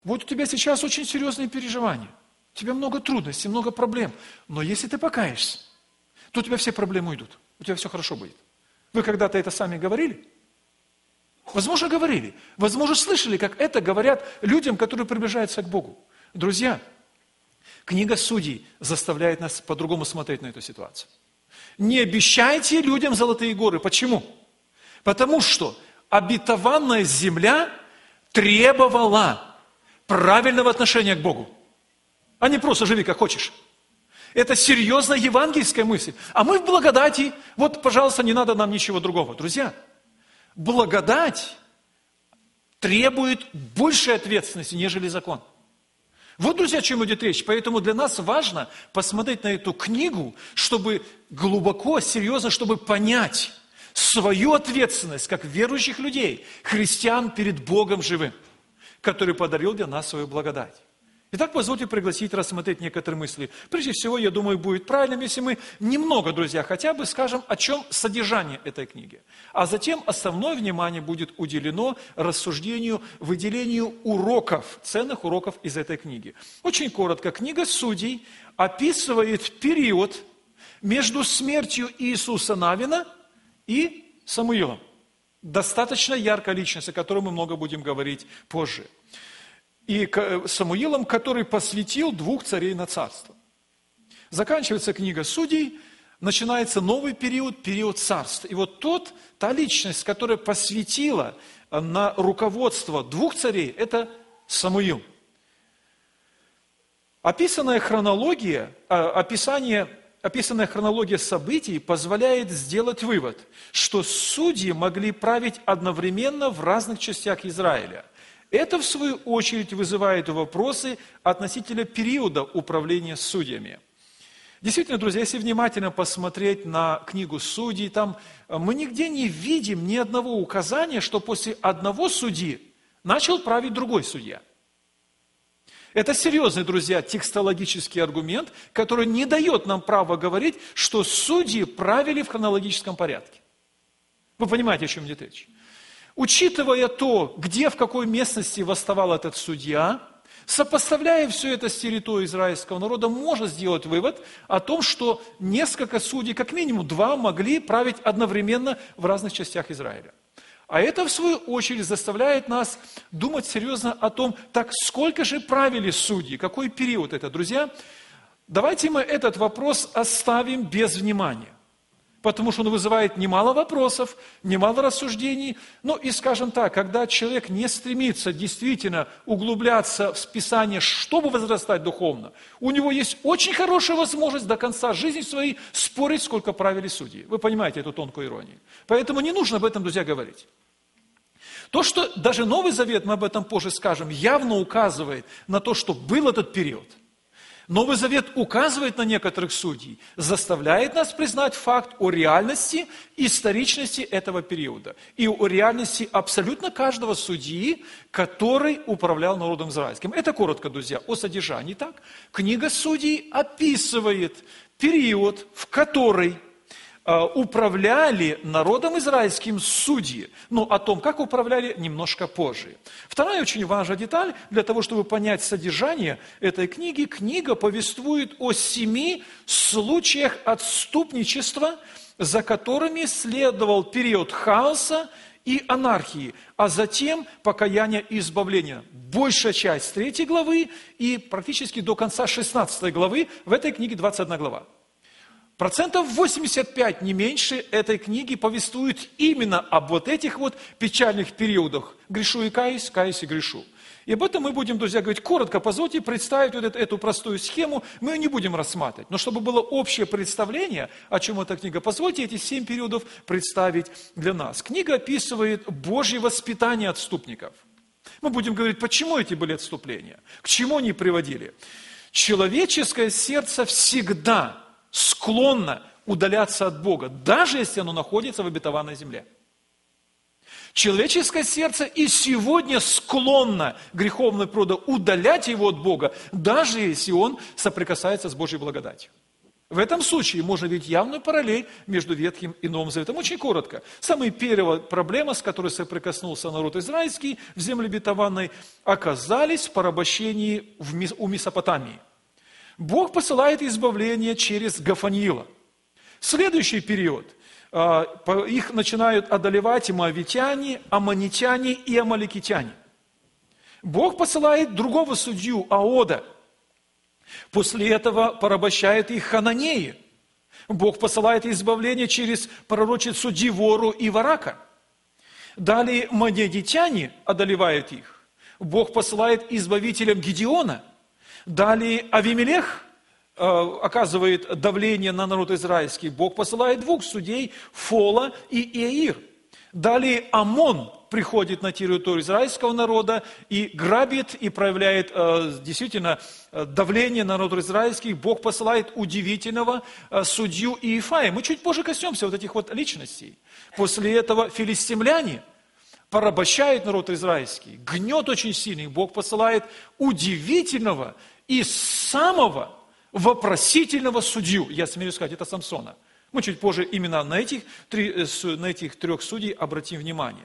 Вот у тебя сейчас очень серьезные переживания. У тебя много трудностей, много проблем. Но если ты покаешься, то у тебя все проблемы уйдут. У тебя все хорошо будет. Вы когда-то это сами говорили? Возможно, говорили. Возможно, слышали, как это говорят людям, которые приближаются к Богу. Друзья, книга Судей заставляет нас по-другому смотреть на эту ситуацию. Не обещайте людям золотые горы. Почему? Потому что обетованная земля требовала правильного отношения к Богу. А не просто живи как хочешь. Это серьезная евангельская мысль. А мы в благодати. Вот, пожалуйста, не надо нам ничего другого. Друзья, благодать требует большей ответственности, нежели закон. Вот, друзья, о чем идет речь. Поэтому для нас важно посмотреть на эту книгу, чтобы глубоко, серьезно, чтобы понять свою ответственность, как верующих людей, христиан перед Богом живым, который подарил для нас свою благодать. Итак, позвольте пригласить рассмотреть некоторые мысли. Прежде всего, я думаю, будет правильным, если мы немного, друзья, хотя бы скажем, о чем содержание этой книги. А затем основное внимание будет уделено рассуждению, выделению уроков, ценных уроков из этой книги. Очень коротко, книга Судей описывает период между смертью Иисуса Навина и Самуилом. Достаточно яркая личность, о которой мы много будем говорить позже. И Самуилом, который посвятил 2 царей на царство. Заканчивается книга Судей, начинается новый период, период царств. И вот та личность, которая посвятила на руководство 2 царей, это Самуил. Описанная хронология событий позволяет сделать вывод, что судьи могли править одновременно в разных частях Израиля. Это, в свою очередь, вызывает вопросы относительно периода управления судьями. Действительно, друзья, если внимательно посмотреть на книгу Судей, там мы нигде не видим ни одного указания, что после одного судьи начал править другой судья. Это серьезный, друзья, текстологический аргумент, который не дает нам права говорить, что судьи правили в хронологическом порядке. Вы понимаете, о чем идет речь? Учитывая то, где, в какой местности восставал этот судья, сопоставляя все это с территорией израильского народа, можно сделать вывод о том, что несколько судей, как минимум 2, могли править одновременно в разных частях Израиля. А это, в свою очередь, заставляет нас думать серьезно о том, так сколько же правили судьи, какой период это, друзья? Давайте мы этот вопрос оставим без внимания. Потому что он вызывает немало вопросов, немало рассуждений. Ну и, скажем так, когда человек не стремится действительно углубляться в Писание, чтобы возрастать духовно, у него есть очень хорошая возможность до конца жизни своей спорить, сколько правили судьи. Вы понимаете эту тонкую иронию. Поэтому не нужно об этом, друзья, говорить. То, что даже Новый Завет, мы об этом позже скажем, явно указывает на то, что был этот период. Новый Завет указывает на некоторых судей, заставляет нас признать факт о реальности, историчности этого периода и о реальности абсолютно каждого судьи, который управлял народом израильским. Это коротко, друзья, о содержании. Так, книга Судей описывает период, в который управляли народом израильским судьи. Но о том, как управляли, немножко позже. Вторая очень важная деталь, для того, чтобы понять содержание этой книги, книга повествует о 7 случаях отступничества, за которыми следовал период хаоса и анархии, а затем покаяние и избавление. Большая часть 3 главы и практически до конца 16 главы, в этой книге 21 глава. 85%, не меньше, этой книги повествует именно об вот этих вот печальных периодах. Грешу и каюсь, каюсь и грешу. И об этом мы будем, друзья, говорить коротко. Позвольте представить вот эту простую схему, мы ее не будем рассматривать. Но чтобы было общее представление, о чем эта книга, позвольте эти 7 периодов представить для нас. Книга описывает Божье воспитание отступников. Мы будем говорить, почему эти были отступления, к чему они приводили. Человеческое сердце всегда склонно удаляться от Бога, даже если оно находится в обетованной земле. Человеческое сердце и сегодня склонно греховной природы удалять его от Бога, даже если он соприкасается с Божьей благодатью. В этом случае можно видеть явную параллель между Ветхим и Новым Заветом. Очень коротко. Самая первая проблема, с которой соприкоснулся народ израильский в земле обетованной, оказались в порабощении у Месопотамии. Бог посылает избавление через Гафаниила. Следующий период. Их начинают одолевать моавитяне, аммонитяне и амаликитяне. Бог посылает другого судью, Аода. После этого порабощает их хананеи. Бог посылает избавление через пророчицу Дивору и Варака. Далее мадианитяне одолевают их. Бог посылает избавителям Гедеона. Далее Авимелех оказывает давление на народ израильский. Бог посылает двух судей, Фола и Иаир. Далее Амон приходит на территорию израильского народа и грабит, и проявляет действительно давление на народ израильский. Бог посылает удивительного судью Иефая. Мы чуть позже коснемся вот этих вот личностей. После этого филистимляне порабощают народ израильский. Гнет очень сильный. Бог посылает удивительного и самого вопросительного судью. Я смею сказать, это Самсона. Мы чуть позже именно на этих трех судей обратим внимание.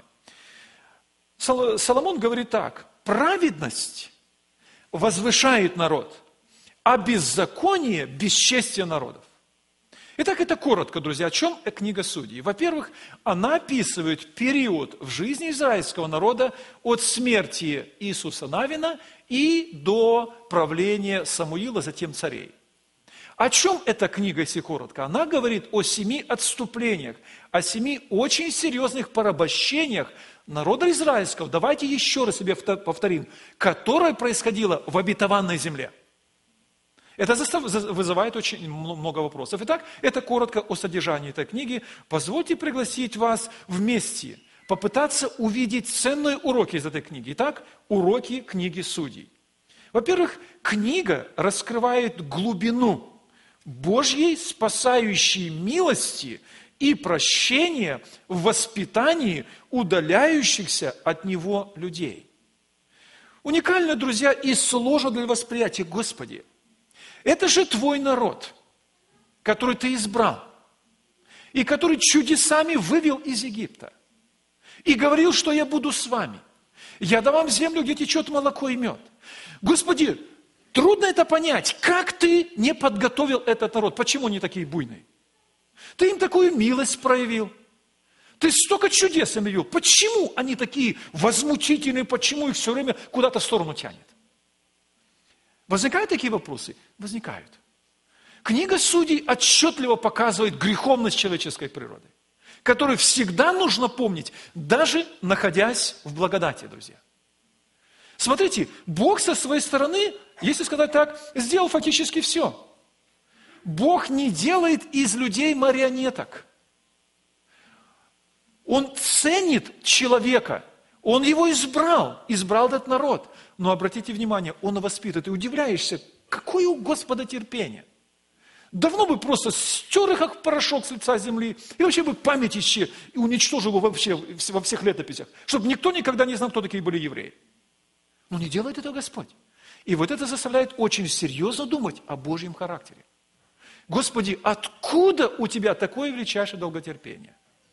Соломон говорит так: праведность возвышает народ, а беззаконие – бесчестие народов. Итак, это коротко, друзья, о чем книга Судей. Во-первых, она описывает период в жизни израильского народа от смерти Иисуса Навина и до правления Самуила, затем царей. О чем эта книга, если коротко? Она говорит о 7 отступлениях, о 7 очень серьезных порабощениях народа израильского, давайте еще раз себе повторим, которое происходило в обетованной земле. Это вызывает очень много вопросов. Итак, это коротко о содержании этой книги. Позвольте пригласить вас вместе попытаться увидеть ценные уроки из этой книги. Итак, уроки книги Судей. Во-первых, книга раскрывает глубину Божьей спасающей милости и прощения в воспитании удаляющихся от Него людей. Уникально, друзья, и сложно для восприятия. Господи, это же Твой народ, который Ты избрал, и который чудесами вывел из Египта, и говорил, что я буду с вами. Я дам вам землю, где течет молоко и мед. Господи, трудно это понять, как Ты не подготовил этот народ, почему они такие буйные? Ты им такую милость проявил, Ты столько чудес им явил, почему они такие возмутительные, почему их все время куда-то в сторону тянет? Возникают такие вопросы? Возникают. Книга Судей отчетливо показывает греховность человеческой природы, которую всегда нужно помнить, даже находясь в благодати, друзья. Смотрите, Бог со своей стороны, если сказать так, сделал фактически все. Бог не делает из людей марионеток. Он ценит человека. Он его избрал этот народ. Но обратите внимание, он воспитывает. Ты удивляешься, какое у Господа терпение. Давно бы просто стер их, как порошок с лица земли, и вообще бы память исчез, и уничтожил его вообще во всех летописях, чтобы никто никогда не знал, кто такие были евреи. Но не делает этого Господь. И вот это заставляет очень серьезно думать о Божьем характере. Господи, откуда у Тебя такое величайшее долготерпение?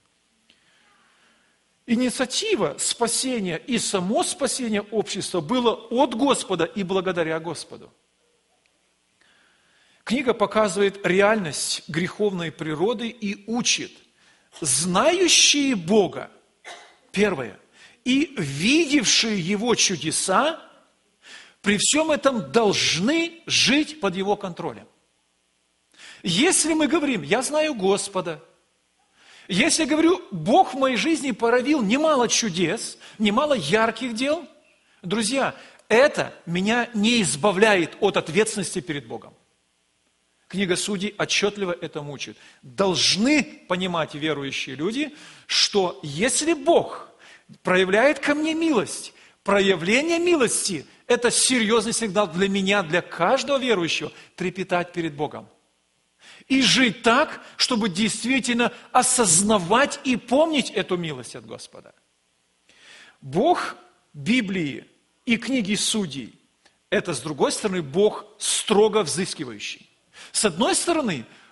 Инициатива спасения и само спасение общества было от Господа и благодаря Господу. Книга показывает реальность греховной природы и учит: знающие Бога, первое, и видевшие Его чудеса, при всем этом должны жить под Его контролем. Если мы говорим: я знаю Господа, если я говорю, Бог в моей жизни проявил немало чудес, немало ярких дел, друзья, это меня не избавляет от ответственности перед Богом. Книга Судей отчетливо этому учит. Должны понимать верующие люди, что если Бог проявляет ко мне милость, проявление милости – это серьезный сигнал для меня, для каждого верующего, трепетать перед Богом. И жить так, чтобы действительно осознавать и помнить эту милость от Господа. Бог Библии и книги Судей – это, с другой стороны, Бог строго взыскивающий. С одной стороны,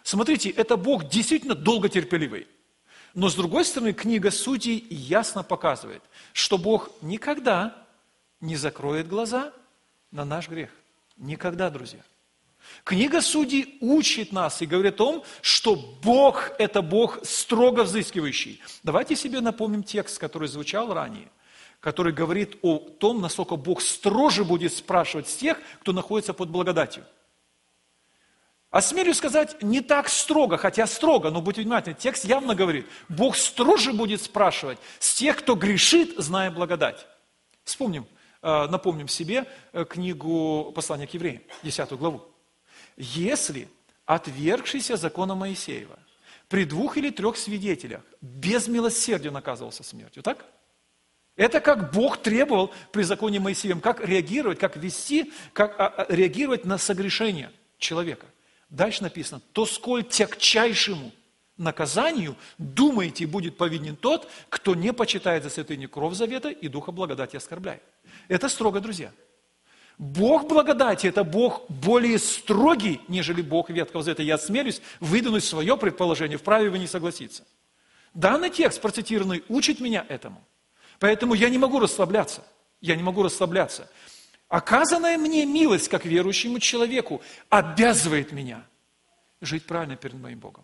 Смотрите, это Бог действительно долготерпеливый. Но с другой стороны, книга Судей ясно показывает, что Бог никогда не закроет глаза на наш грех. Никогда, друзья. Книга Судей учит нас и говорит о том, что Бог – это Бог строго взыскивающий. Давайте себе напомним текст, который звучал ранее, который говорит о том, насколько Бог строже будет спрашивать с тех, кто находится под благодатью. Осмелюсь сказать, не так строго, хотя строго, но будьте внимательны, текст явно говорит, Бог строже будет спрашивать с тех, кто грешит, зная благодать. Вспомним, напомним себе книгу послания к евреям, 10 главу. Если отвергшийся закона Моисеева при 2 или 3 свидетелях без милосердия наказывался смертью, так? Это как Бог требовал при законе Моисеевом, как реагировать, как вести, как реагировать на согрешение человека. Дальше написано, то сколь тягчайшему наказанию, думаете, будет повинен тот, кто не почитает за святыню кровь завета и духа благодати оскорбляет. Это строго, друзья. Бог благодати – это Бог более строгий, нежели Бог Ветхого Завета. Я осмелюсь выдвинуть свое предположение, вправе вы не согласиться. Данный текст, процитированный, учит меня этому. Поэтому я не могу расслабляться. Я не могу расслабляться. Оказанная мне милость, как верующему человеку, обязывает меня жить правильно перед моим Богом.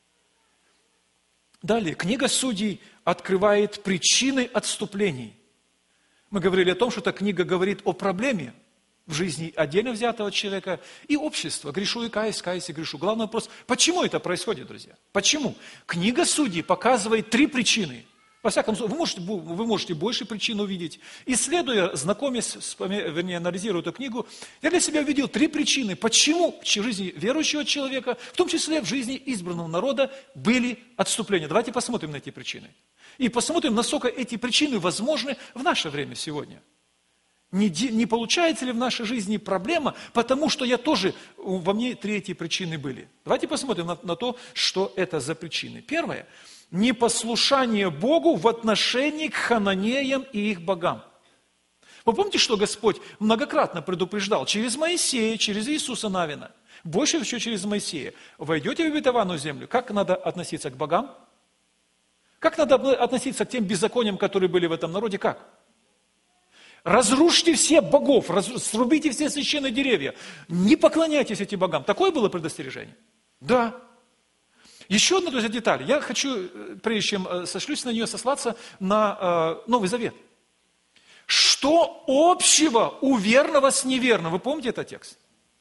Далее, книга Судей открывает причины отступлений. Мы говорили о том, что эта книга говорит о проблеме в жизни отдельно взятого человека и общества. Грешу и каюсь, каюсь и грешу. Главный вопрос, почему это происходит, друзья? Почему? Книга Судей показывает 3 причины. Во всяком случае, вы можете больше причин увидеть. Исследуя, знакомясь, анализируя эту книгу, я для себя увидел 3 причины, почему в жизни верующего человека, в том числе в жизни избранного народа, были отступления. Давайте посмотрим на эти причины. И посмотрим, насколько эти причины возможны в наше время сегодня. Не получается ли в нашей жизни проблема, потому что во мне 3 эти причины были. Давайте посмотрим на то, что это за причины. Первое. Непослушание Богу в отношении к хананеям и их богам. Вы помните, что Господь многократно предупреждал через Моисея, через Иисуса Навина, больше еще через Моисея. Войдете в обетованную землю, как надо относиться к богам? Как надо относиться к тем беззакониям, которые были в этом народе? Как? Разрушьте всех богов, срубите все священные деревья, не поклоняйтесь этим богам. Такое было предостережение? Да. Еще одна, друзья, деталь. Я хочу, прежде чем сошлюсь на нее, сослаться на Новый Завет. Что общего у верного с неверным? Вы помните этот текст?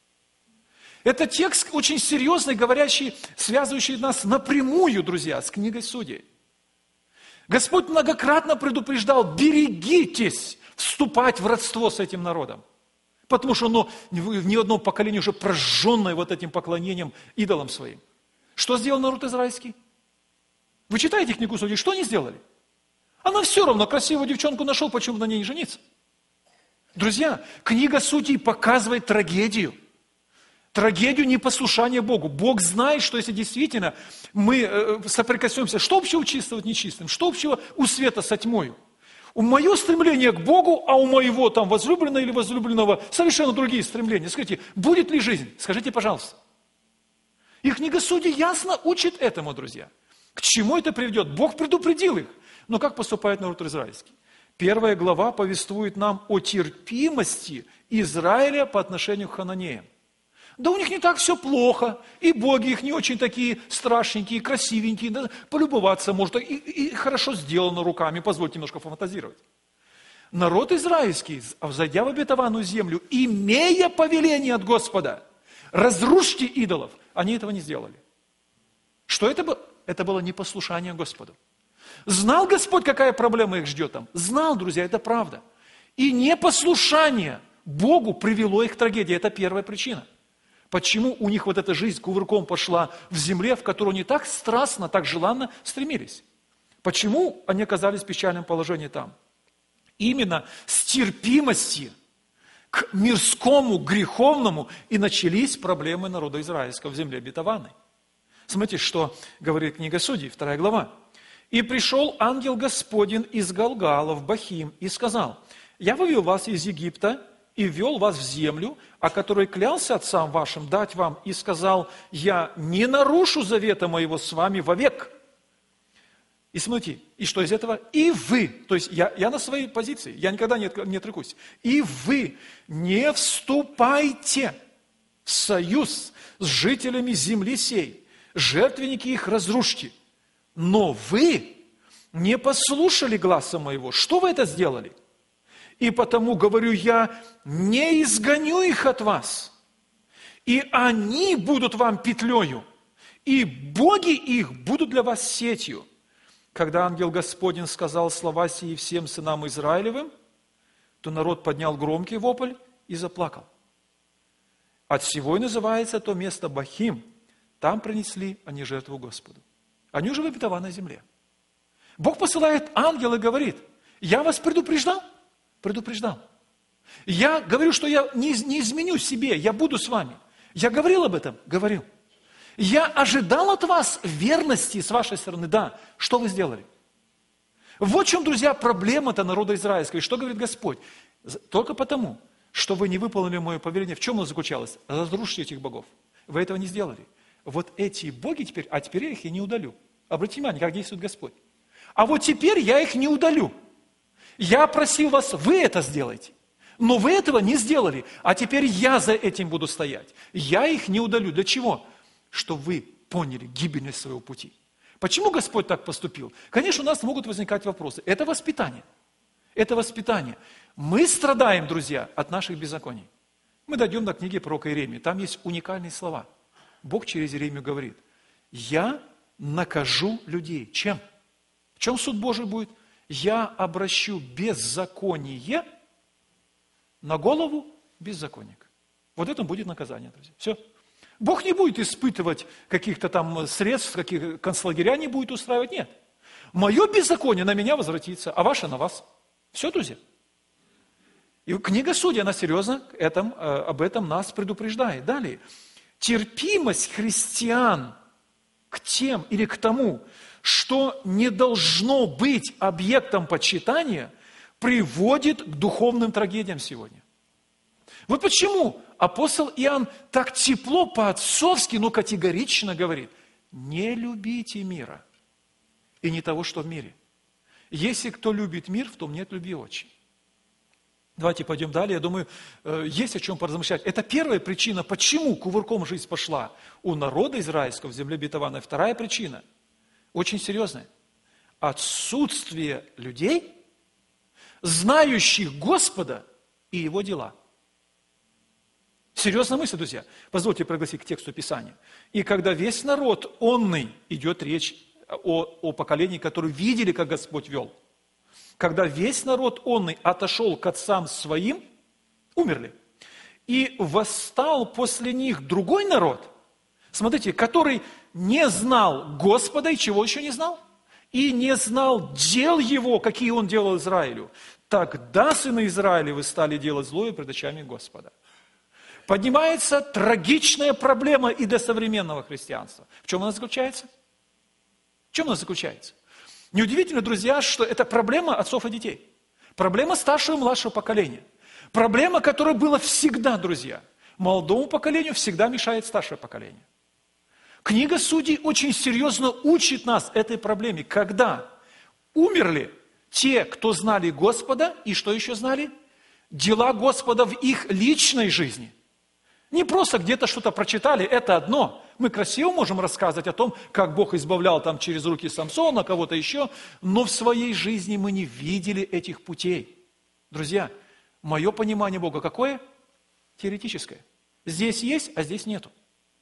Это текст очень серьезный, говорящий, связывающий нас напрямую, друзья, с книгой Судей. Господь многократно предупреждал, берегитесь вступать в родство с этим народом. Потому что оно в ни одном поколении уже прожженное вот этим поклонением идолам своим. Что сделал народ израильский? Вы читаете книгу Судей, что они сделали? Она все равно красивую девчонку нашел, почему на ней не жениться? Друзья, книга Судей показывает трагедию. Трагедию непослушания Богу. Бог знает, что если действительно мы соприкоснемся, что общего у чистого с нечистым, что общего у света со тьмою? У мое стремление к Богу, а у моего там возлюбленного или возлюбленного совершенно другие стремления. Скажите, будет ли жизнь? Скажите, пожалуйста. И книга Судей ясно учит этому, друзья. К чему это приведет? Бог предупредил их. Но как поступает народ израильский? 1 глава повествует нам о терпимости Израиля по отношению к хананеям. Да у них не так все плохо, и боги их не очень такие страшненькие, красивенькие, да, полюбоваться можно, и хорошо сделано руками, позвольте немножко фантазировать. Народ израильский, взойдя в обетованную землю, имея повеление от Господа, разрушьте идолов, они этого не сделали. Что это было? Это было непослушание Господу. Знал Господь, какая проблема их ждет там? Знал, друзья, это правда. И непослушание Богу привело их к трагедии. Это первая причина. Почему у них вот эта жизнь кувырком пошла в земле, в которую они так страстно, так желанно стремились? Почему они оказались в печальном положении там? Именно с терпимости к мирскому, греховному и начались проблемы народа израильского в земле обетованной. Смотрите, что говорит книга Судей, 2 глава. «И пришел ангел Господень из Галгала в Бахим и сказал, я вывел вас из Египта и ввел вас в землю, о которой клялся отцам вашим дать вам, и сказал: я не нарушу завета моего с вами вовек. И смотрите, и что из этого? И вы, то есть я на своей позиции, я никогда не отрекусь. И вы не вступайте в союз с жителями земли сей, жертвенники их разрушьте. Но вы не послушали гласа моего. Что вы это сделали? И потому, говорю я, не изгоню их от вас, и они будут вам петлею, и боги их будут для вас сетью. Когда ангел Господень сказал слова сии всем сынам Израилевым, то народ поднял громкий вопль и заплакал. От сего и называется то место Бахим. Там принесли они жертву Господу. Они уже в обетованной земле. Бог посылает ангела и говорит: я вас предупреждал? Предупреждал. Я говорю, что я не изменю себе, я буду с вами. Я говорил об этом? Говорил. Я ожидал от вас верности с вашей стороны. Да. Что вы сделали? Вот в чем, друзья, проблема-то народа израильского. И что говорит Господь? Только потому, что вы не выполнили мое повеление. В чем оно заключалось? Разрушите этих богов. Вы этого не сделали. Вот эти боги теперь, а теперь я их и не удалю. Обратите внимание, как действует Господь. А вот теперь я их не удалю. Я просил вас, вы это сделайте. Но вы этого не сделали. А теперь я за этим буду стоять. Я их не удалю. Для чего? Чтобы вы поняли гибельность своего пути. Почему Господь так поступил? Конечно, у нас могут возникать вопросы. Это воспитание. Это воспитание. Мы страдаем, друзья, от наших беззаконий. Мы дойдем до книги пророка Иеремии. Там есть уникальные слова. Бог через Иеремию говорит: я накажу людей. Чем? В чем суд Божий будет? Я обращу беззаконие на голову беззаконника. Вот это будет наказание, друзья. Все. Бог не будет испытывать каких-то там средств, каких концлагеря не будет устраивать. Нет. Мое беззаконие на меня возвратится, а ваше на вас. Все, друзья. И книга Судей, она серьезно об этом нас предупреждает. Далее. Терпимость христиан к тем или к тому, что не должно быть объектом почитания, приводит к духовным трагедиям сегодня. Вот почему апостол Иоанн так тепло, по-отцовски, но категорично говорит: не любите мира и не того, что в мире. Если кто любит мир, в том нет любви отчи. Давайте пойдем далее. Я думаю, есть о чем поразмышлять. Это первая причина, почему кувырком жизнь пошла у народа израильского в земле обетованной. Вторая причина, очень серьезная. Отсутствие людей, знающих Господа и Его дела. Серьезная мысль, друзья. Позвольте пригласить к тексту Писания. И когда весь народ онный, идет речь о поколении, которые видели, как Господь вел. Когда весь народ онный отошел к отцам своим, умерли. И восстал после них другой народ, смотрите, который не знал Господа, и чего еще не знал? И не знал дел Его, какие Он делал Израилю. Тогда сыны Израилевы стали делать злое пред очами Господа. Поднимается трагичная проблема и для современного христианства. В чем она заключается? В чем она заключается? Неудивительно, друзья, что это проблема отцов и детей. Проблема старшего и младшего поколения. Проблема, которая была всегда, друзья. Молодому поколению всегда мешает старшее поколение. Книга Судей очень серьезно учит нас этой проблеме. Когда умерли те, кто знали Господа, и что еще знали? Дела Господа в их личной жизни. Не просто где-то что-то прочитали, это одно. Мы красиво можем рассказывать о том, как Бог избавлял там через руки Самсона, кого-то еще, но в своей жизни мы не видели этих путей. Друзья, мое понимание Бога какое? Теоретическое. Здесь есть, а здесь нету.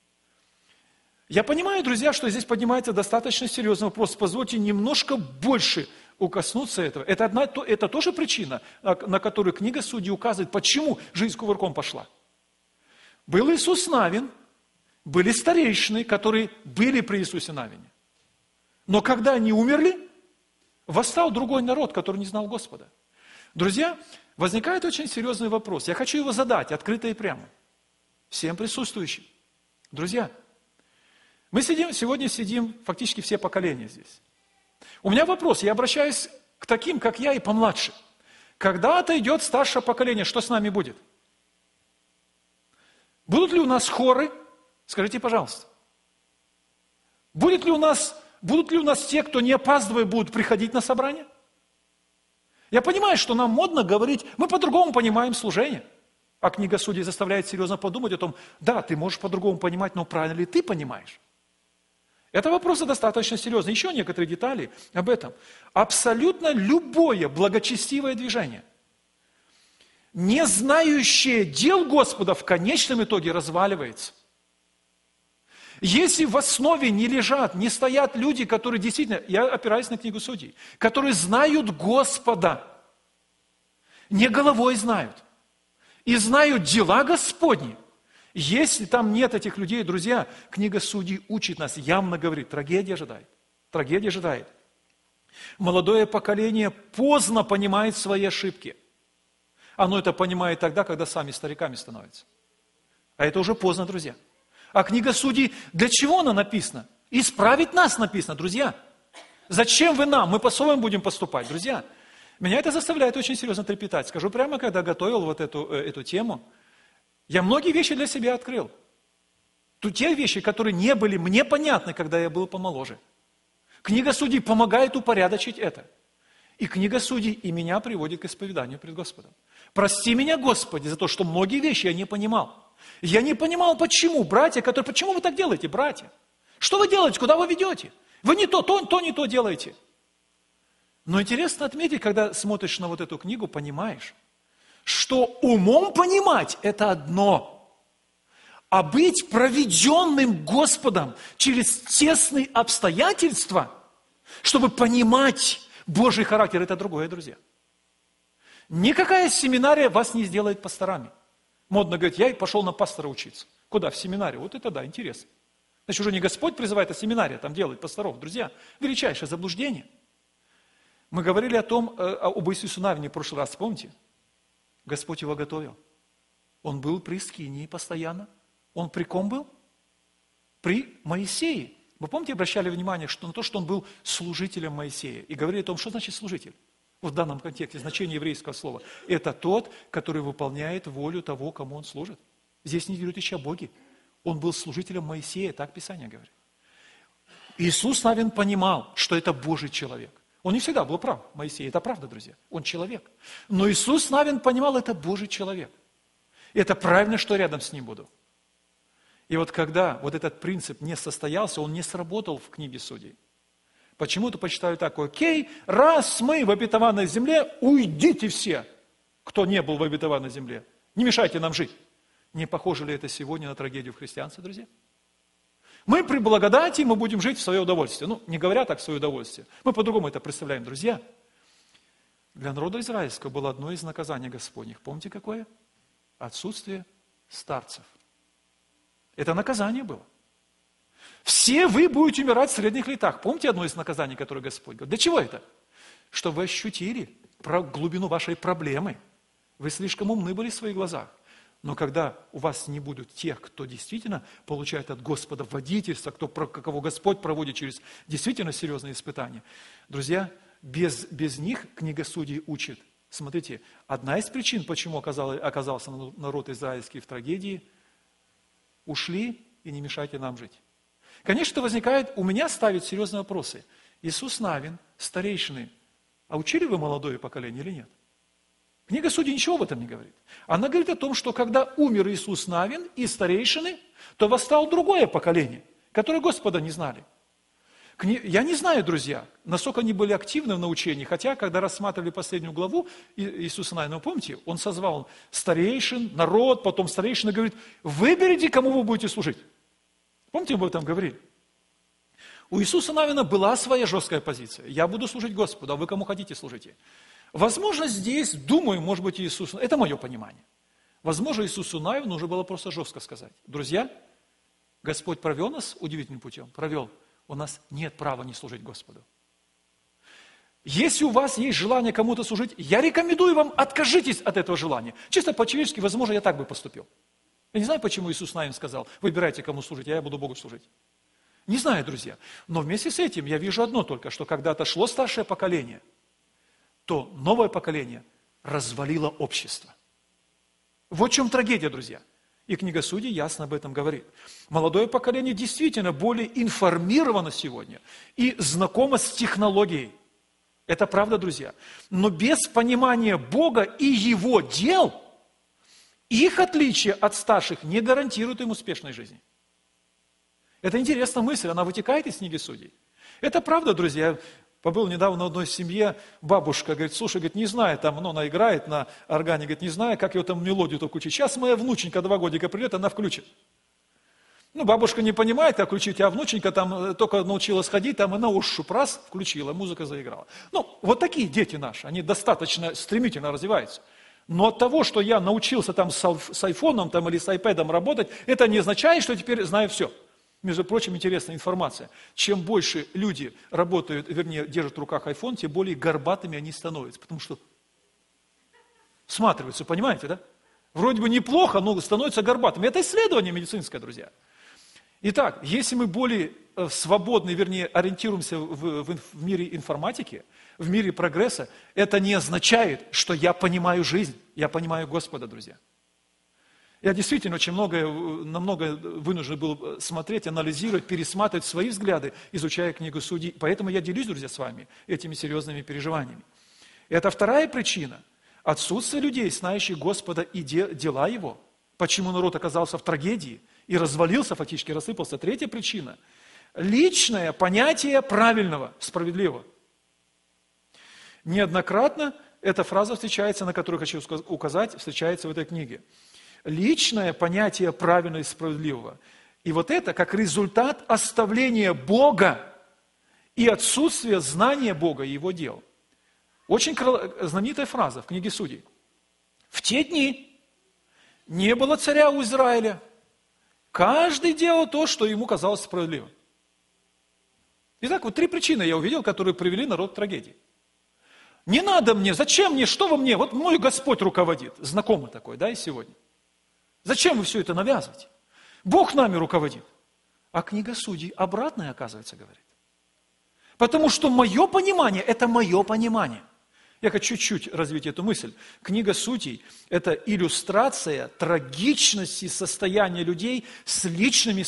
Я понимаю, друзья, что здесь поднимается достаточно серьезный вопрос. Позвольте немножко больше укоснуться этого. Это тоже причина, на которую книга Судей указывает, почему жизнь кувырком пошла. Был Иисус Навин, были старейшины, которые были при Иисусе Навине. Но когда они умерли, восстал другой народ, который не знал Господа. Друзья, возникает очень серьезный вопрос. Я хочу его задать открыто и прямо. Всем присутствующим. Друзья, мы сегодня сидим фактически все поколения здесь. У меня вопрос, я обращаюсь к таким, как я, и помладше. Когда отойдет старшее поколение, что с нами будет? Будут ли у нас хоры? Скажите, пожалуйста. Будут ли у нас те, кто не опаздывая будут приходить на собрание? Я понимаю, что нам модно говорить, мы по-другому понимаем служение. А книга Судей заставляет серьезно подумать о том, да, ты можешь по-другому понимать, но правильно ли ты понимаешь? Это вопросы достаточно серьезные. Еще некоторые детали об этом. Абсолютно любое благочестивое движение, не знающее дел Господа, в конечном итоге разваливается. Если в основе не лежат, не стоят люди, которые действительно, я опираюсь на книгу Судей, которые знают Господа, не головой знают, и знают дела Господни. Если там нет этих людей, друзья, книга Судей учит нас, явно говорит, трагедия ожидает. Трагедия ожидает. Молодое поколение поздно понимает свои ошибки. Оно это понимает тогда, когда сами стариками становятся. А это уже поздно, друзья. А книга Судей, для чего она написана? Исправить нас написано, друзья. Зачем вы нам? Мы по-своему будем поступать, друзья. Меня это заставляет очень серьезно трепетать. Скажу прямо, когда готовил вот эту тему, я многие вещи для себя открыл. Тут те вещи, которые не были мне понятны, когда я был помоложе. Книга Судей помогает упорядочить это. И книга Судей и меня приводит к исповеданию пред Господом. Прости меня, Господи, за то, что многие вещи я не понимал. Я не понимал, почему, братья, почему вы так делаете, братья? Что вы делаете, куда вы ведете? Вы не не то делаете. Но интересно отметить, когда смотришь на вот эту книгу, понимаешь, что умом понимать – это одно, а быть проведенным Господом через тесные обстоятельства, чтобы понимать Божий характер – это другое, друзья. Никакая семинария вас не сделает пасторами. Модно говорить, я и пошел на пастора учиться. Куда? В семинарию. Вот это да, интересно. Значит, уже не Господь призывает, а семинария там делает пасторов. Друзья, величайшее заблуждение. Мы говорили об Иисусе Навине в прошлый раз, помните? Господь его готовил. Он был при Скинии постоянно. Он при ком был? При Моисее. Вы помните, обращали внимание на то, что он был служителем Моисея. И говорили о том, что значит служитель. В данном контексте значение еврейского слова. Это тот, который выполняет волю того, кому он служит. Здесь не идет речь о Боге. Он был служителем Моисея, так Писание говорит. Иисус Навин понимал, что это Божий человек. Он не всегда был прав, Моисей, это правда, друзья. Он человек. Но Иисус Навин понимал, это Божий человек. И это правильно, что рядом с ним буду. И вот когда вот этот принцип не состоялся, он не сработал в книге Судей. Почему-то почитаю так, окей, раз мы в обетованной земле, уйдите все, кто не был в обетованной земле. Не мешайте нам жить. Не похоже ли это сегодня на трагедию в христианстве, друзья? Мы при благодати, мы будем жить в свое удовольствие. Ну, не говоря так, в свое удовольствие. Мы по-другому это представляем, друзья. Для народа израильского было одно из наказаний Господних. Помните, какое? Отсутствие старцев. Это наказание было. Все вы будете умирать в средних летах. Помните одно из наказаний, которое Господь говорит? Для чего это? Чтобы вы ощутили глубину вашей проблемы. Вы слишком умны были в своих глазах. Но когда у вас не будет тех, кто действительно получает от Господа водительство, кого Господь проводит через действительно серьезные испытания, друзья, без них книга Судей учит. Смотрите, одна из причин, почему оказался народ израильский в трагедии, ушли и не мешайте нам жить. Конечно, возникает, у меня ставят серьезные вопросы. Иисус Навин, старейшины, а учили вы молодое поколение или нет? Книга Судей ничего об этом не говорит. Она говорит о том, что когда умер Иисус Навин и старейшины, то восстало другое поколение, которое Господа не знали. Я не знаю, друзья, насколько они были активны в научении, хотя, когда рассматривали последнюю главу Иисуса Навина, помните, он созвал старейшин, народ, потом старейшины говорит, выберите, кому вы будете служить. Помните, мы об этом говорили? У Иисуса Навина была своя жесткая позиция. Я буду служить Господу, а вы кому хотите служите. Возможно, здесь, думаю, может быть, Иисус, это мое понимание. Возможно, Иисусу Навину нужно было просто жестко сказать. Друзья, Господь провел нас удивительным путем, провел. У нас нет права не служить Господу. Если у вас есть желание кому-то служить, я рекомендую вам, откажитесь от этого желания. Чисто по-человечески, возможно, я так бы поступил. Я не знаю, почему Иисус Навин сказал, выбирайте, кому служить, а я буду Богу служить. Не знаю, друзья. Но вместе с этим я вижу одно только, что когда отошло старшее поколение, то новое поколение развалило общество. Вот в чем трагедия, друзья. И книга Судей ясно об этом говорит. Молодое поколение действительно более информировано сегодня и знакомо с технологией. Это правда, друзья. Но без понимания Бога и Его дел, их отличие от старших не гарантирует им успешной жизни. Это интересная мысль, она вытекает из книги Судей. Это правда, друзья. Побыл недавно в одной семье, бабушка говорит, слушай, говорит, не знаю, там, она играет на органе, говорит, не знаю, как ее там мелодию только учить. Сейчас моя внученька 2 годика придет, она включит. Бабушка не понимает, как включить, а внученька там только научилась ходить, там и на уши раз включила, музыка заиграла. Вот такие дети наши, они достаточно стремительно развиваются. Но от того, что я научился там с айфоном там, или с айпэдом работать, это не означает, что теперь знаю все. Между прочим, интересная информация. Чем больше люди работают, вернее, держат в руках iPhone, тем более горбатыми они становятся. Потому что всматриваются, понимаете, да? Вроде бы неплохо, но становятся горбатыми. Это исследование медицинское, друзья. Итак, если мы более свободны, вернее, ориентируемся в мире информатики, в мире прогресса, это не означает, что я понимаю жизнь, я понимаю Господа, друзья. Я действительно очень намного вынужден был смотреть, анализировать, пересматривать свои взгляды, изучая книгу Судей. Поэтому я делюсь, друзья, с вами этими серьезными переживаниями. Это вторая причина. Отсутствие людей, знающих Господа и дела Его. Почему народ оказался в трагедии и развалился, фактически рассыпался. Третья причина. Личное понятие правильного, справедливого. Неоднократно эта фраза встречается, на которую хочу указать, встречается в этой книге. Личное понятие правильного и справедливого. И вот это как результат оставления Бога и отсутствия знания Бога и Его дел. Очень знаменитая фраза в книге Судей. В те дни не было царя у Израиля. Каждый делал то, что ему казалось справедливым. Итак, вот 3 причины я увидел, которые привели народ к трагедии. Не надо мне, зачем мне, что во мне? Вот мой Господь руководит. Знакомый такой, да, и сегодня. Зачем вы все это навязываете? Бог нами руководит. А книга Судей обратное, оказывается, говорит. Потому что мое понимание – это мое понимание. Я хочу чуть-чуть развить эту мысль. Книга Судей – это иллюстрация трагичности состояния людей с личными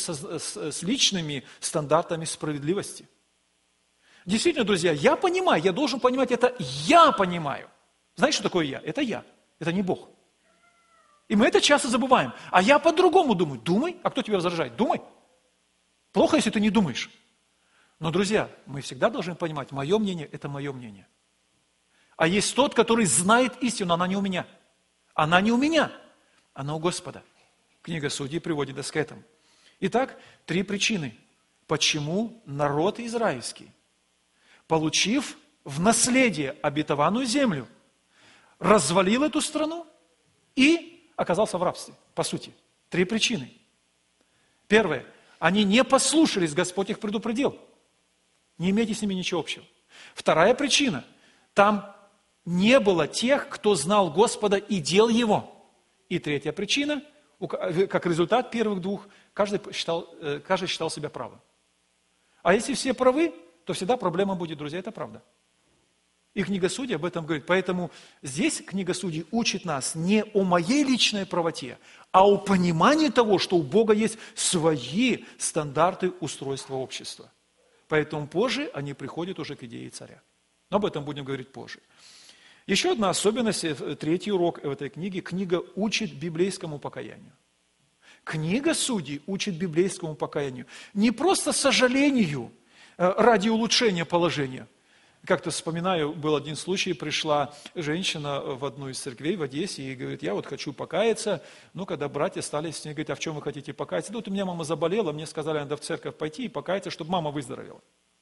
стандартами справедливости. Действительно, друзья, я понимаю, я должен понимать это, я понимаю. Знаете, что такое я? Это не Бог. И мы это часто забываем. А я по-другому думаю. Думай. А кто тебя возражает? Думай. Плохо, если ты не думаешь. Но, друзья, мы всегда должны понимать, мое мнение – это мое мнение. А есть тот, который знает истину, она не у меня. Она не у меня, она у Господа. Книга Судей приводит нас к этому. Итак, 3 причины, почему народ израильский, получив в наследие обетованную землю, развалил эту страну и оказался в рабстве, по сути. 3 причины. Первое. Они не послушались, Господь их предупредил. Не имейте с ними ничего общего. Вторая причина. Там не было тех, кто знал Господа и дел Его. И 3-я причина. Как результат первых 2, каждый считал себя правым. А если все правы, то всегда проблема будет, друзья, это правда. И книга Судей об этом говорит. Поэтому здесь книга Судей учит нас не о моей личной правоте, а о понимании того, что у Бога есть свои стандарты устройства общества. Поэтому позже они приходят уже к идее царя. Но об этом будем говорить позже. Еще одна особенность, 3-й урок в этой книге. Книга учит библейскому покаянию. Книга Судей учит библейскому покаянию. Не просто сожалению ради улучшения положения. Как-то вспоминаю, был один случай, пришла женщина в одну из церквей в Одессе и говорит, я вот хочу покаяться. Ну, когда братья стали с ней говорить, а в чем вы хотите покаяться? Да вот у меня мама заболела, мне сказали, надо в церковь пойти и покаяться, чтобы мама выздоровела.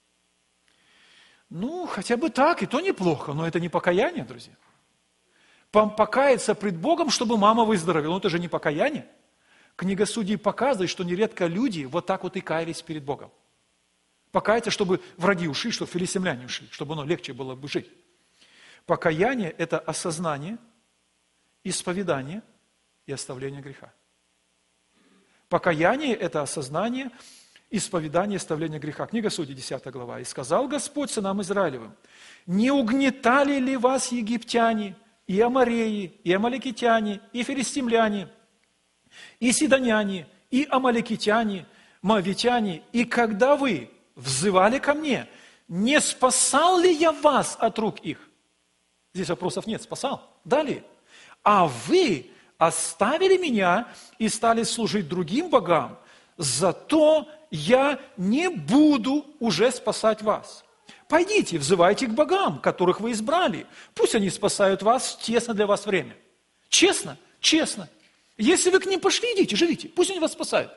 Ну, хотя бы так, и то неплохо, но это не покаяние, друзья. Покаяться пред Богом, чтобы мама выздоровела, ну это же не покаяние. Книга Судей показывает, что нередко люди вот так вот и каялись перед Богом. Покаяться, чтобы враги ушли, чтобы филистимляне ушли, чтобы оно легче было бы жить. Покаяние – это осознание, исповедание и оставление греха. Покаяние – это осознание, исповедание и оставление греха. Книга Судей, 10 глава. «И сказал Господь сынам Израилевым, не угнетали ли вас египтяне, и амореи, и амалекитяне, и филистимляне, и сидоняне, и амалекитяне, моавитяне, и когда вы взывали ко мне, не спасал ли я вас от рук их? Здесь вопросов нет, спасал. Далее. А вы оставили меня и стали служить другим богам, зато я не буду уже спасать вас. Пойдите, взывайте к богам, которых вы избрали. Пусть они спасают вас в тесное для вас время. Честно, честно. Если вы к ним пошли, идите, живите, пусть они вас спасают.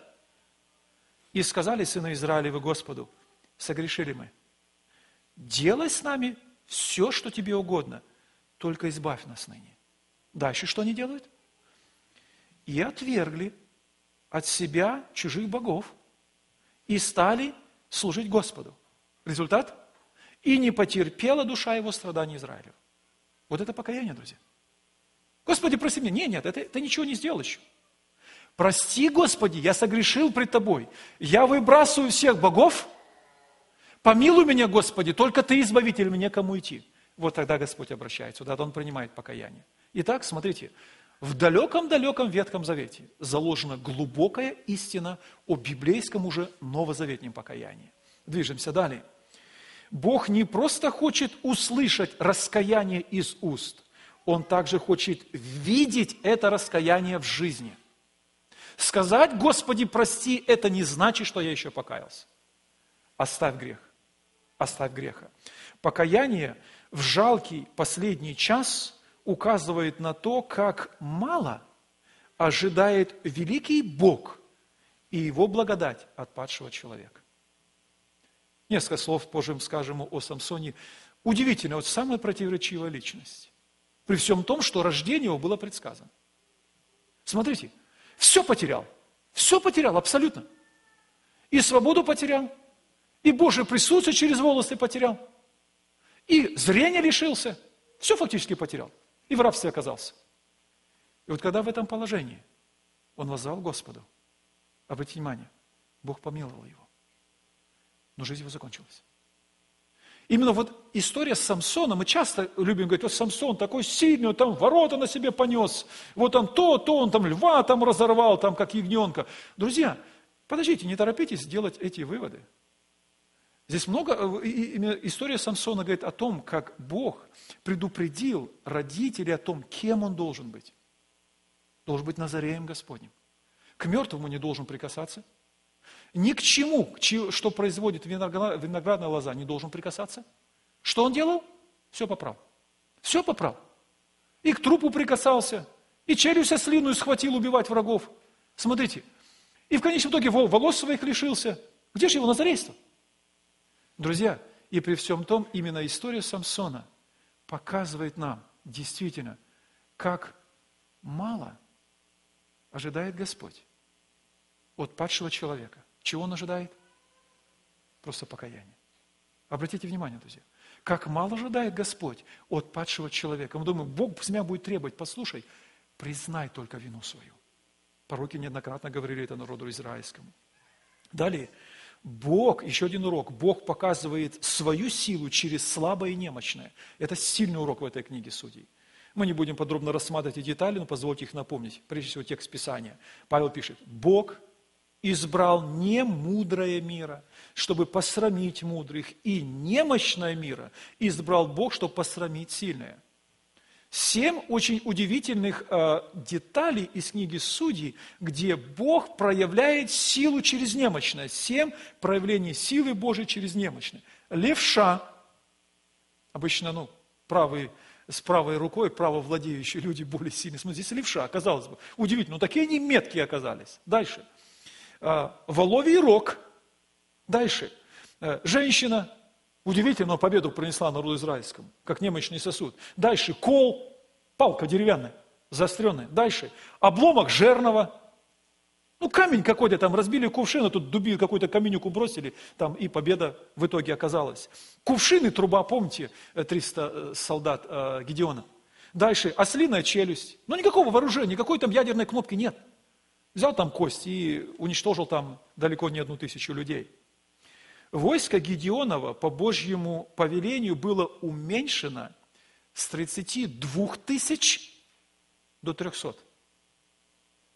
И сказали сыны Израилевы Господу: согрешили мы. Делай с нами все, что тебе угодно, только избавь нас ныне. Дальше что они делают? И отвергли от себя чужих богов и стали служить Господу. Результат? И не потерпела душа его страданий Израилев. Вот это покаяние, друзья. Господи, прости меня. Нет, это ничего не сделал еще. Прости, Господи, я согрешил пред Тобой. Я выбрасываю всех богов. Помилуй меня, Господи, только Ты избавитель, мне кому идти. Вот тогда Господь обращается, тогда Он принимает покаяние. Итак, смотрите, в далеком-далеком Ветхом Завете заложена глубокая истина о библейском уже новозаветнем покаянии. Движемся далее. Бог не просто хочет услышать раскаяние из уст, Он также хочет видеть это раскаяние в жизни. Сказать: Господи, прости, это не значит, что я еще покаялся. Оставь грех. Оставь греха. Покаяние в жалкий последний час указывает на то, как мало ожидает великий Бог и Его благодать от падшего человека. Несколько слов позже скажем о Самсоне. Удивительно, вот самая противоречивая личность. При всем том, что рождение его было предсказано. Смотрите, все потерял абсолютно. И свободу потерял, и Божье присутствие через волосы потерял, и зрение лишился, все фактически потерял, и в рабстве оказался. И вот когда в этом положении он воззвал к Господу, обратите внимание, Бог помиловал его, но жизнь его закончилась. Именно вот история с Самсоном, мы часто любим говорить: вот Самсон такой сильный, он там ворота на себе понес, вот он он там льва там разорвал, там как ягненка. Друзья, подождите, не торопитесь делать эти выводы. Здесь история Самсона говорит о том, как Бог предупредил родителей о том, кем он должен быть. Должен быть Назареем Господним. К мертвому не должен прикасаться. Ни к чему, что производит виноградная лоза, не должен прикасаться. Что он делал? Все поправ. Все поправ. И к трупу прикасался, и челюсть ослиную схватил убивать врагов. Смотрите. И в конечном итоге волос своих лишился. Где же его назарейство? Друзья, и при всем том, именно история Самсона показывает нам действительно, как мало ожидает Господь от падшего человека. Чего он ожидает? Просто покаяние. Обратите внимание, друзья, как мало ожидает Господь от падшего человека. Мы думаем, Бог с меня будет требовать: послушай, признай только вину свою. Пророки неоднократно говорили это народу израильскому. Далее, Бог, еще один урок, Бог показывает свою силу через слабое и немощное. Это сильный урок в этой книге Судей. Мы не будем подробно рассматривать эти детали, но позвольте их напомнить. Прежде всего, текст Писания. Павел пишет: Бог избрал не мудрое мира, чтобы посрамить мудрых, и немощное мира избрал Бог, чтобы посрамить сильное. 7 очень удивительных деталей из книги Судей, где Бог проявляет силу через немощное. 7 проявлений силы Божией через немощное. Левша, обычно, с правой рукой, право владеющие люди более сильные. Смотрите, здесь левша, казалось бы. Удивительно, но такие они меткие оказались. Дальше. Воловий рог. Дальше. Женщина, удивительно, но победу принесла народу израильскому, как немощный сосуд. Дальше. Кол, палка деревянная, заостренная. Дальше. Обломок жернова. Камень какой-то там, разбили кувшин, а тут дубину какую-то каменюку бросили, там и победа в итоге оказалась. Кувшин и труба, помните, 300 солдат Гедеона. Дальше. Ослиная челюсть. Никакого вооружения, никакой там ядерной кнопки нет. Взял там кость и уничтожил там далеко не 1000 людей. Войско Гедеонова по Божьему повелению было уменьшено с 32 000 до 300.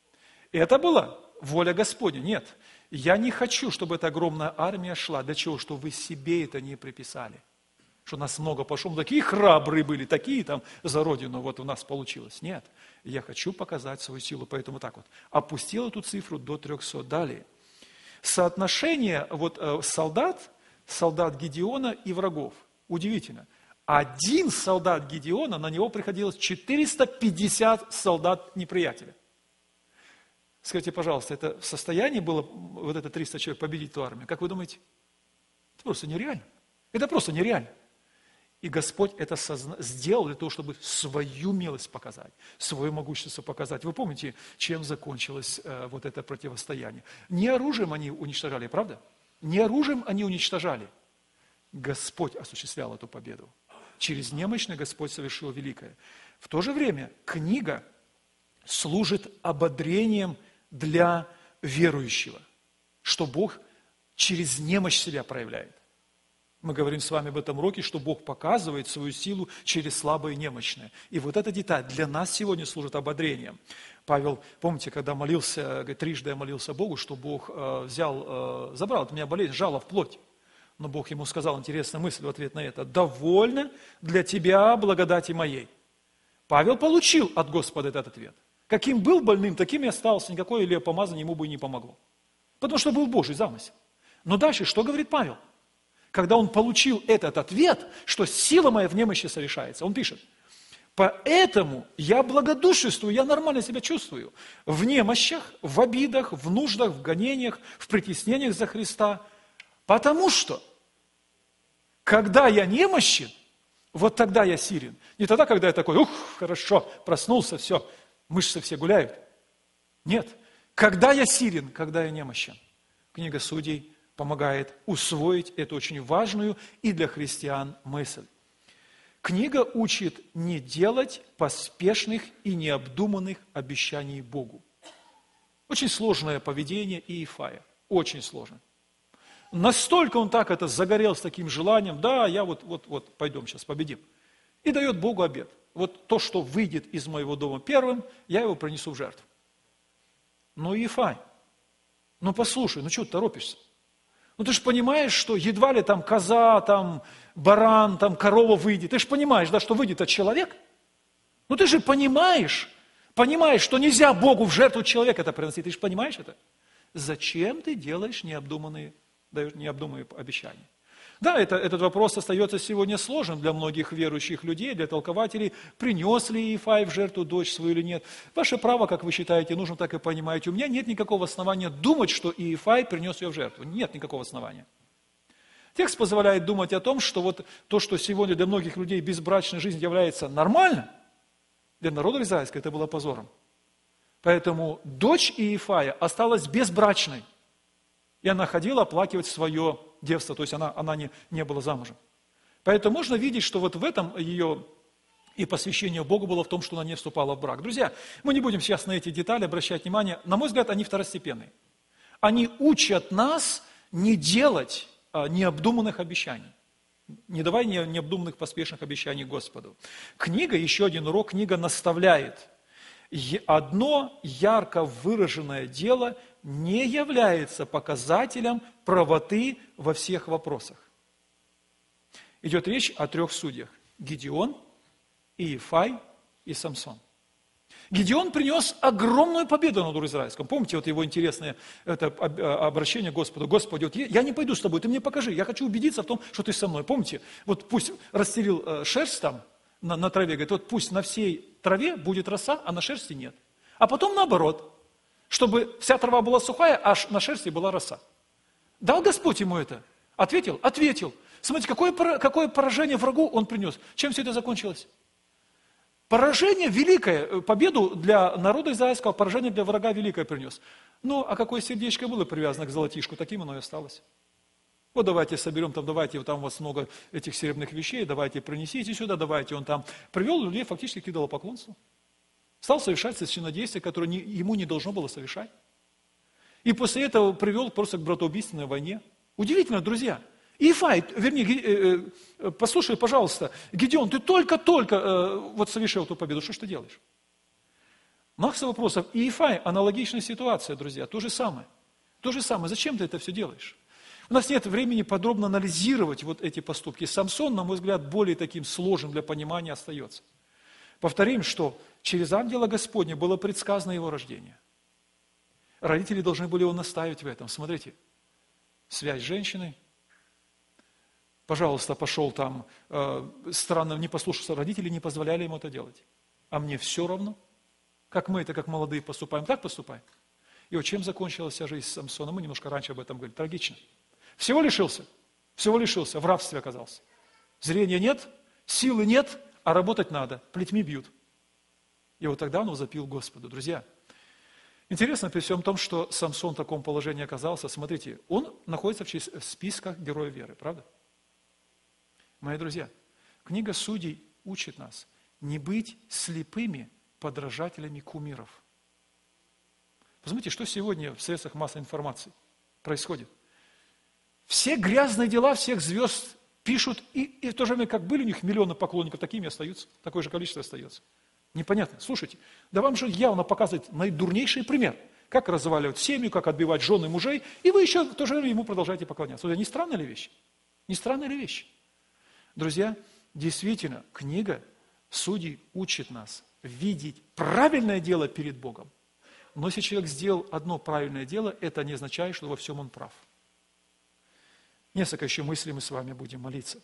Это была воля Господня. Нет, я не хочу, чтобы эта огромная армия шла. Для чего? Чтобы вы себе это не приписали. Что нас много пошло, мы такие храбрые были, такие там за Родину, вот у нас получилось. Нет, я хочу показать свою силу, поэтому так вот. Опустил эту цифру до 300. Далее. Соотношение солдат Гедеона и врагов. Удивительно. Один солдат Гедеона, на него приходилось 450 солдат неприятеля. Скажите, пожалуйста, это в состоянии было вот это 300 человек победить эту армию? Как вы думаете? Это просто нереально. Это просто нереально. И Господь это сделал для того, чтобы свою милость показать, свое могущество показать. Вы помните, чем закончилось вот это противостояние? Не оружием они уничтожали, правда? Не оружием они уничтожали. Господь осуществлял эту победу. Через немощных Господь совершил великое. В то же время книга служит ободрением для верующего, что Бог через немощь себя проявляет. Мы говорим с вами об этом уроке, что Бог показывает свою силу через слабое и немощное. И вот эта деталь для нас сегодня служит ободрением. Павел, помните, когда молился, говорит, трижды я молился Богу, что Бог забрал от меня болезнь, жало в плоть. Но Бог ему сказал интересную мысль в ответ на это. «Довольно для тебя благодати моей». Павел получил от Господа этот ответ. Каким был больным, таким и остался. Никакое илеопомазание ему бы и не помогло. Потому что был Божий замысел. Но дальше что говорит Павел? Когда он получил этот ответ, что сила моя в немощи совершается, он пишет, поэтому я благодушествую, я нормально себя чувствую в немощах, в обидах, в нуждах, в гонениях, в притеснениях за Христа, потому что, когда я немощен, вот тогда я силен. Не тогда, когда я такой, хорошо, проснулся, все, мышцы все гуляют. Нет, когда я силен, когда я немощен. Книга Судей помогает усвоить эту очень важную и для христиан мысль. Книга учит не делать поспешных и необдуманных обещаний Богу. Очень сложное поведение Иефая, очень сложно. Настолько он так это загорел с таким желанием, да, я вот пойдем сейчас победим. И дает Богу обет. Вот то, что выйдет из моего дома первым, я его принесу в жертву. Но Иефай, послушай, чего ты торопишься? Ты же понимаешь, что едва ли там коза, там баран, там корова выйдет. Ты же понимаешь, да, что выйдет от человека? Ты же понимаешь, что нельзя Богу в жертву человека это приносить. Ты же понимаешь это? Зачем ты делаешь необдуманные обещания? Да, этот вопрос остается сегодня сложным для многих верующих людей, для толкователей. Принес ли Иефай в жертву дочь свою или нет? Ваше право, как вы считаете, нужно так и понимать. У меня нет никакого основания думать, что Иефай принес ее в жертву. Нет никакого основания. Текст позволяет думать о том, что вот то, что сегодня для многих людей безбрачная жизнь является нормально, для народа израильского это было позором. Поэтому дочь Иефая осталась безбрачной. И она ходила оплакивать свое девство, то есть она не была замужем. Поэтому можно видеть, что вот в этом ее и посвящение Богу было в том, что она не вступала в брак. Друзья, мы не будем сейчас на эти детали обращать внимание. На мой взгляд, они второстепенные. Они учат нас не делать необдуманных обещаний. Не давай необдуманных поспешных обещаний Господу. Книга, еще один урок, книга наставляет. Одно ярко выраженное дело не является показателем правоты во всех вопросах. Идет речь о 3 судьях. Гедеон, Иефай и Самсон. Гедеон принес огромную победу над Израилем. Помните его интересное обращение к Господу? Господи, я не пойду с тобой, ты мне покажи. Я хочу убедиться в том, что ты со мной. Помните, пусть расстелил шерсть там на траве, говорит, пусть на всей траве будет роса, а на шерсти нет. А потом наоборот, чтобы вся трава была сухая, а на шерсти была роса. Дал Господь ему это? Ответил? Ответил. Смотрите, какое поражение врагу он принес. Чем все это закончилось? Поражение великое, победу для народа израильского, поражение для врага великое принес. А какое сердечко было привязано к золотишку, таким оно и осталось. Вот давайте соберем, давайте, там у вас много этих серебряных вещей, давайте принесите сюда, давайте. Он там привел людей фактически к идолопоклонству. Стал совершать священнодействие, которое ему не должно было совершать. И после этого привел просто к братоубийственной войне. Удивительно, друзья. Иефай, послушай, пожалуйста, Гедеон, ты только совершил эту победу, что ж ты делаешь? Масса вопросов. И Иефай, аналогичная ситуация, друзья, то же самое. То же самое. Зачем ты это все делаешь? У нас нет времени подробно анализировать вот эти поступки. Самсон, на мой взгляд, более таким сложным для понимания остается. Повторим, что через ангела Господня было предсказано его рождение. Родители должны были его наставить в этом. Смотрите, связь с женщиной. Пожалуйста, пошел там, странно, не послушался, родители не позволяли ему это делать. А мне все равно. Как мы это, как молодые, поступаем, так поступаем. И вот чем закончилась вся жизнь Самсона, мы немножко раньше об этом говорили, трагично. Всего лишился, в рабстве оказался. Зрения нет, силы нет, а работать надо, плетьми бьют. И вот тогда он возопил Господу. Друзья, интересно при всем том, что Самсон в таком положении оказался, смотрите, он находится в списках героя веры, правда? Мои друзья, книга Судей учит нас не быть слепыми подражателями кумиров. Посмотрите, что сегодня в средствах массовой информации происходит. Все грязные дела всех звезд пишут, и в то же время, как были у них миллионы поклонников, такими остаются, такое же количество остается. Непонятно. Слушайте, да вам же явно показывает наидурнейший пример, как разваливать семью, как отбивать жены мужей, и вы еще в то же время ему продолжаете поклоняться. Не странная ли вещь? Не странная ли вещь? Друзья, действительно, книга Судей учит нас видеть правильное дело перед Богом. Но если человек сделал одно правильное дело, это не означает, что во всем он прав. Несколько еще мыслей мы с вами будем молиться.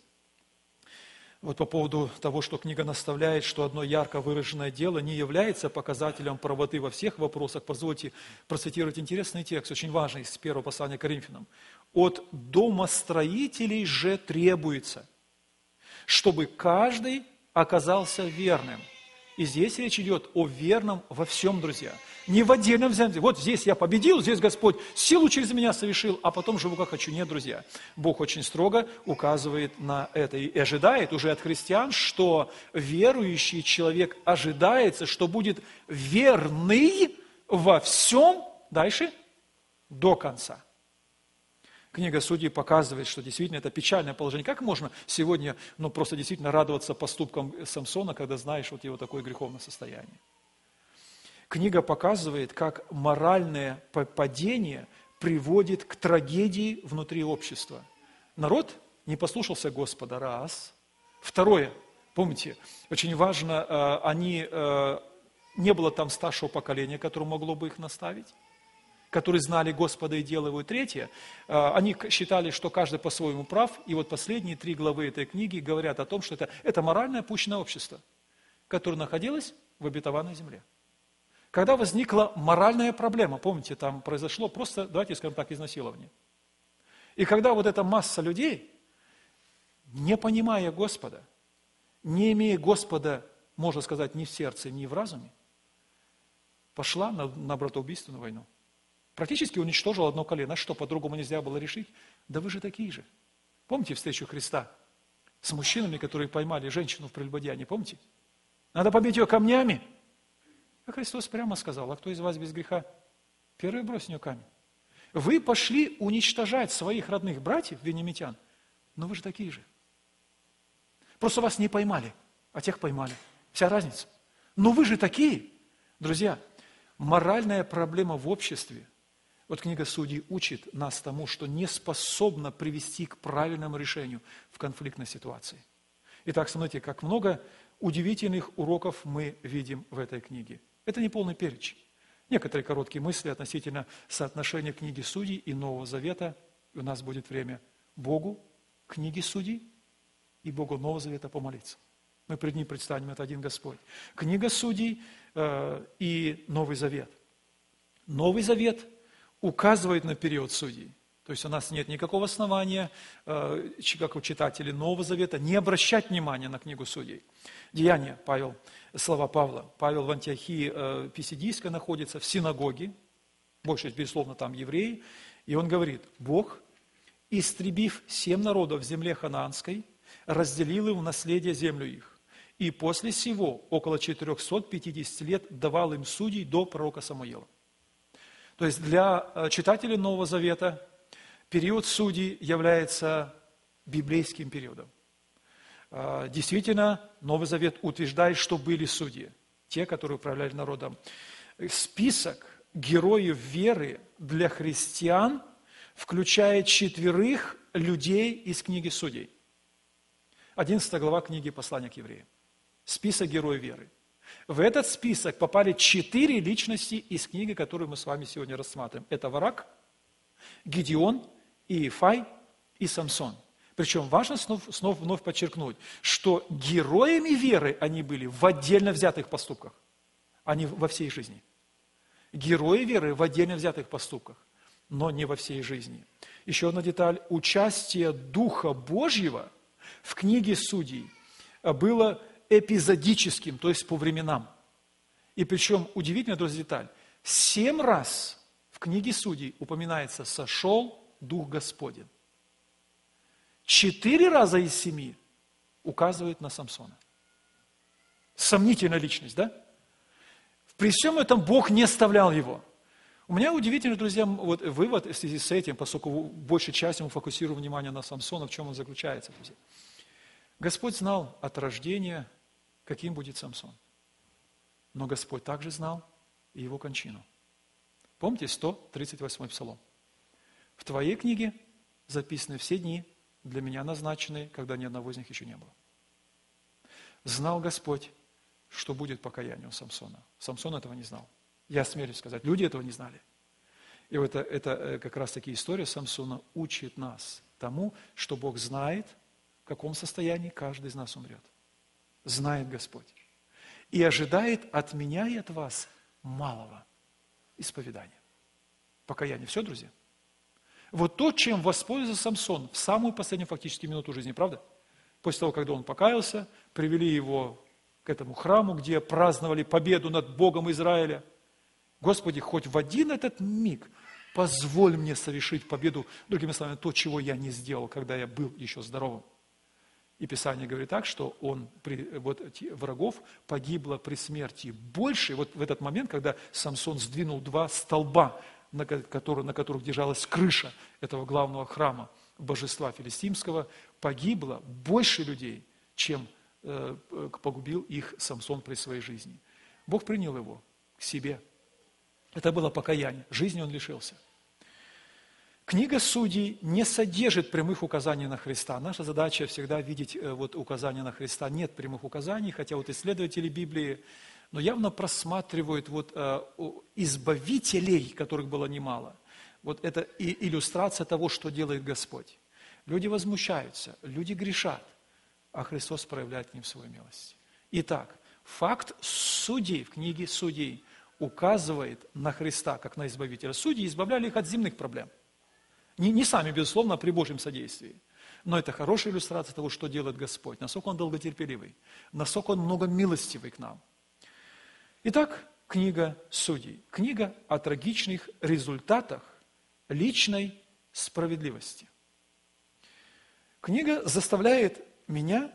Вот по поводу того, что книга наставляет, что одно ярко выраженное дело не является показателем правоты во всех вопросах. Позвольте процитировать интересный текст, очень важный, из первого послания к Коринфянам. «От домостроителей же требуется, чтобы каждый оказался верным». И здесь речь идет о верном во всем, друзья. Не в отдельном взятии. Вот здесь я победил, здесь Господь силу через меня совершил, а потом живу как хочу. Нет, друзья. Бог очень строго указывает на это и ожидает уже от христиан, что верующий человек ожидается, что будет верный во всем, дальше, до конца. Книга Судей показывает, что действительно это печальное положение. Как можно сегодня, просто действительно радоваться поступкам Самсона, когда знаешь вот его такое греховное состояние? Книга показывает, как моральное падение приводит к трагедии внутри общества. Народ не послушался Господа, раз. Второе, помните, очень важно, не было там старшего поколения, которое могло бы их наставить, которые знали Господа и делали его. Третье, они считали, что каждый по-своему прав, и вот последние 3 главы этой книги говорят о том, что это морально опущенное общество, которое находилось в обетованной земле. Когда возникла моральная проблема, помните, там произошло просто, давайте скажем так, изнасилование. И когда вот эта масса людей, не понимая Господа, не имея Господа, можно сказать, ни в сердце, ни в разуме, пошла на братоубийственную войну. Практически уничтожил одно колено. Что, по-другому нельзя было решить? Да вы же такие же. Помните встречу Христа с мужчинами, которые поймали женщину в прелюбодеянии? Помните? Надо побить ее камнями. А Христос прямо сказал: а кто из вас без греха? Первый брось в нее камень. Вы пошли уничтожать своих родных братьев, венемитян, но вы же такие же. Просто вас не поймали, а тех поймали. Вся разница. Но вы же такие. Друзья, моральная проблема в обществе. Вот книга Судей учит нас тому, что не способна привести к правильному решению в конфликтной ситуации. Итак, смотрите, как много удивительных уроков мы видим в этой книге. Это не полный перечень. Некоторые короткие мысли относительно соотношения книги Судей и Нового Завета. И у нас будет время Богу, книге Судей, и Богу Нового Завета помолиться. Мы пред Ним предстанем, это один Господь. Книга Судей и Новый Завет. Новый Завет указывает на период Судей. То есть у нас нет никакого основания, как у читателей Нового Завета, не обращать внимания на книгу Судей. Деяния, слова Павла. Павел в Антиохии Писидийской находится, в синагоге, больше, безусловно, там евреи, и он говорит: Бог, истребив 7 народов в земле ханаанской, разделил им в наследие землю их, и после сего около 450 лет давал им судей до пророка Самуила. То есть для читателей Нового Завета период Судей является библейским периодом. Действительно, Новый Завет утверждает, что были судьи, те, которые управляли народом. список героев веры для христиан включает 4 людей из книги Судей. 11 глава книги «Послания к евреям». Список героев веры. В этот список попали 4 личности из книги, которую мы с вами сегодня рассматриваем. Это Варак, Гидеон, Иефай и Самсон. Причем важно вновь подчеркнуть, что героями веры они были в отдельно взятых поступках, а не во всей жизни. Герои веры в отдельно взятых поступках, но не во всей жизни. Еще одна деталь. Участие Духа Божьего в книге Судей было эпизодическим, то есть по временам. И причем удивительная деталь. 7 раз в книге Судей упоминается «сошел Дух Господень». 4 раза из 7 указывает на Самсона. Сомнительная личность, да? При всем этом Бог не оставлял его. У меня удивительный, друзья, вот вывод в связи с этим, поскольку большей частью мы фокусируем внимание на Самсона, в чем он заключается, друзья. Господь знал от рождения, каким будет Самсон. Но Господь также знал и его кончину. Помните 138-й псалом? В твоей книге записаны все дни, для меня назначенные, когда ни одного из них еще не было. Знал Господь, что будет покаяние у Самсона. Самсон этого не знал. Я осмелюсь сказать, люди этого не знали. И вот это как раз таки история Самсона учит нас тому, что Бог знает, в каком состоянии каждый из нас умрет. Знает Господь. И ожидает от меня и от вас малого исповедания. Покаяние. Все, друзья? Вот то, чем воспользовался Самсон в самую последнюю фактически минуту жизни, правда? После того, когда он покаялся, привели его к этому храму, где праздновали победу над Богом Израиля. Господи, хоть в один этот миг позволь мне совершить победу, другими словами, то, чего я не сделал, когда я был еще здоровым. И Писание говорит так, что врагов погибло при смерти больше. Вот в этот момент, когда Самсон сдвинул 2 столба, на которых держалась крыша этого главного храма божества филистимского, погибло больше людей, чем погубил их Самсон при своей жизни. Бог принял его к себе. Это было покаяние. Жизни он лишился. Книга Судей не содержит прямых указаний на Христа. Наша задача всегда видеть указания на Христа. Нет прямых указаний, хотя исследователи Библии, но явно просматривают избавителей, которых было немало. Это иллюстрация того, что делает Господь. Люди возмущаются, люди грешат, а Христос проявляет к ним свою милость. Итак, факт судей в книге Судей указывает на Христа, как на избавителя. Судьи избавляли их от земных проблем. Не сами, безусловно, а при Божьем содействии. Но это хорошая иллюстрация того, что делает Господь. Насколько Он долготерпеливый, насколько Он многомилостивый к нам. Итак, книга Судей. Книга о трагичных результатах личной справедливости. Книга заставляет меня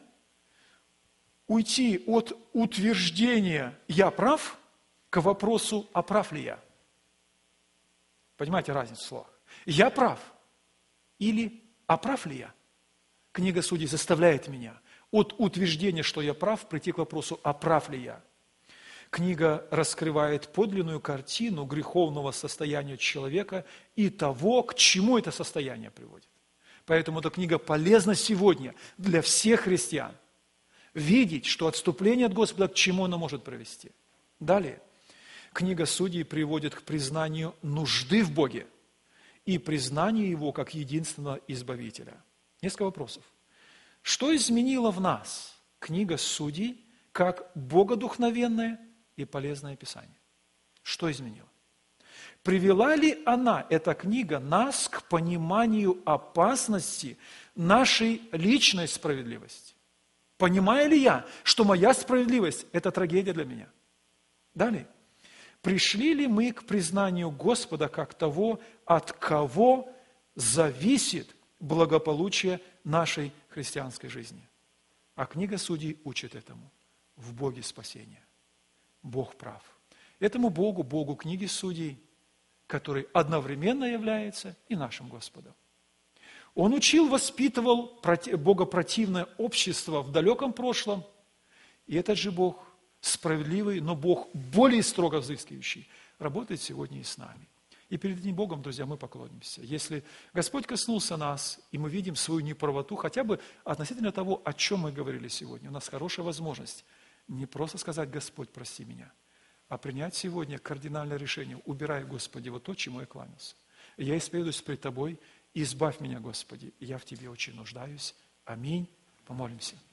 уйти от утверждения «я прав» к вопросу «а прав ли я?». Понимаете разницу в словах? «Я прав» или «а прав ли я?». Книга Судей заставляет меня от утверждения, что я прав, прийти к вопросу «а прав ли я?». Книга раскрывает подлинную картину греховного состояния человека и того, к чему это состояние приводит. Поэтому эта книга полезна сегодня для всех христиан. Видеть, что отступление от Господа, к чему оно может привести. Далее. Книга Судей приводит к признанию нужды в Боге и признанию Его как единственного Избавителя. Несколько вопросов. Что изменило в нас книга Судей как богодухновенное и полезное Писание? Что изменило? Привела ли она, эта книга, нас к пониманию опасности нашей личной справедливости? Понимаю ли я, что моя справедливость – это трагедия для меня? Далее. Пришли ли мы к признанию Господа как того, от кого зависит благополучие нашей христианской жизни? А книга Судей учит этому. В Боге спасение. Бог прав. Этому Богу, Богу книги Судей, который одновременно является и нашим Господом. Он учил, воспитывал богопротивное общество в далеком прошлом, и этот же Бог справедливый, но Бог более строго взыскивающий, работает сегодня и с нами. И перед этим Богом, друзья, мы поклонимся. Если Господь коснулся нас, и мы видим свою неправоту, хотя бы относительно того, о чем мы говорили сегодня, у нас хорошая возможность не просто сказать: Господь, прости меня, а принять сегодня кардинальное решение: убирай, Господи, вот то, чему я кланялся. Я исповедуюсь пред Тобой, избавь меня, Господи, я в Тебе очень нуждаюсь. Аминь. Помолимся.